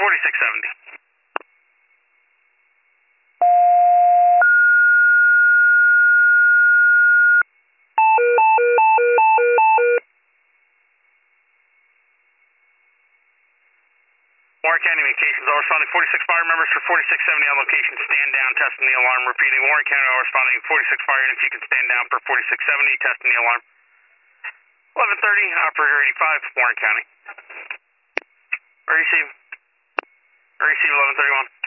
4670. Warren County Communications, all responding 46 fire members for 4670 on location, stand down, testing the alarm, repeating Warren County, all responding 46 fire units, you can stand down for 4670, testing the alarm. 1130, operator 85, Warren County. Receive 1131.